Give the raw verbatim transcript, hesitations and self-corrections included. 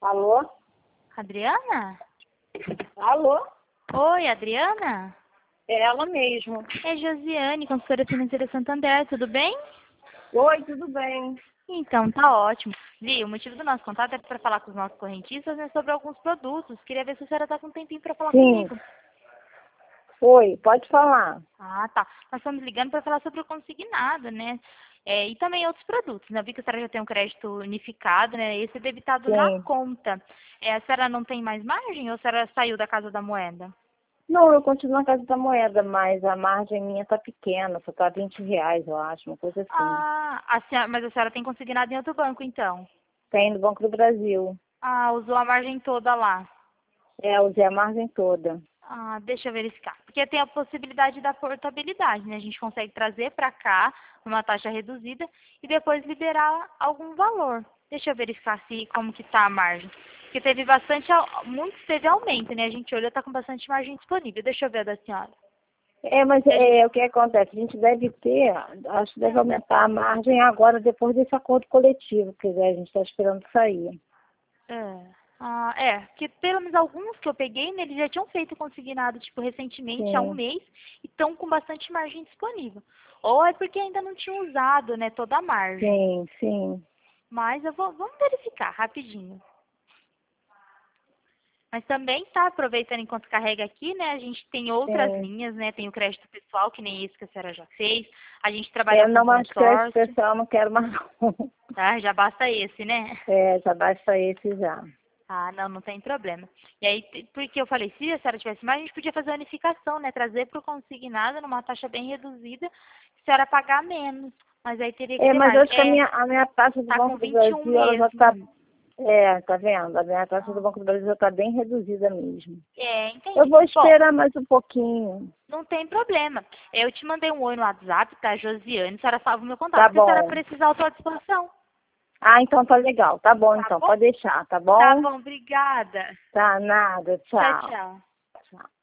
Alô? Adriana? Alô? Oi, Adriana? É ela mesmo. É Josiane, consultora financeira Santander, tudo bem? Oi, tudo bem? Então, tá ótimo. Vi, o motivo do nosso contato é para falar com os nossos correntistas, né, sobre alguns produtos. Queria ver se a senhora tá com um tempinho para falar Sim. comigo. Oi, pode falar. Ah, tá. Nós estamos ligando para falar sobre o consignado, né? É, e também outros produtos, né? Eu vi que a senhora já tem um crédito unificado, né? Esse é debitado na Sim. conta. É, a senhora não tem mais margem ou a senhora saiu da Casa da Moeda? Não, eu continuo na Casa da Moeda, mas a margem minha tá pequena, só tá vinte reais, eu acho, uma coisa assim. Ah, a senhora, mas a senhora tem consignado em outro banco, então? Tem no Banco do Brasil. Ah, usou a margem toda lá. É, eu usei a margem toda. Ah, deixa eu verificar. Porque tem a possibilidade da portabilidade, né? A gente consegue trazer para cá uma taxa reduzida e depois liberar algum valor. Deixa eu verificar se como que tá a margem. Porque teve bastante, au- muito teve aumento, né? A gente olhou, tá com bastante margem disponível. Deixa eu ver a da senhora. É, mas E a gente- é, o que acontece? A gente deve ter, acho que deve aumentar a margem agora, depois desse acordo coletivo, que a gente está esperando sair. É. Ah, é, porque pelo menos alguns que eu peguei, né, eles já tinham feito consignado, tipo, recentemente, há um Sim, mês, e estão com bastante margem disponível. Ou é porque ainda não tinham usado, né, toda a margem. sim, sim. Mas eu vou, vamos verificar rapidinho. Mas também, tá, aproveitando enquanto carrega aqui, né, a gente tem outras Sim. linhas, né, tem o crédito pessoal, que nem esse que a senhora já fez. A gente trabalha É, com não, mas crédito consórcio, pessoal não quero mais não. tá, já basta esse, né? É, já basta esse já. Ah, não, não tem problema. E aí, t- porque eu falei, se a senhora tivesse mais, a gente podia fazer a unificação, né? Trazer para o consignado numa taxa bem reduzida, se a senhora pagar menos. Mas aí teria que É, ter mas mais. eu acho que a É, minha, a minha taxa do tá com Banco do vinte e um Brasil, ela já mesmo. está, é, tá vendo? A minha taxa do Ah, Banco do Brasil já está bem reduzida mesmo. é, Eu entendi. vou Bom, esperar mais um pouquinho. não tem problema. Eu te mandei um oi no WhatsApp, tá, Josiane? A senhora salva o meu contato. Tá Se a senhora bom. precisar, eu estou à disposição. Ah, então tá legal. Tá bom, Tá então. bom? Pode deixar, tá Tá bom? bom, obrigada. Tá, nada. Tchau, Tchau. tchau. Tchau.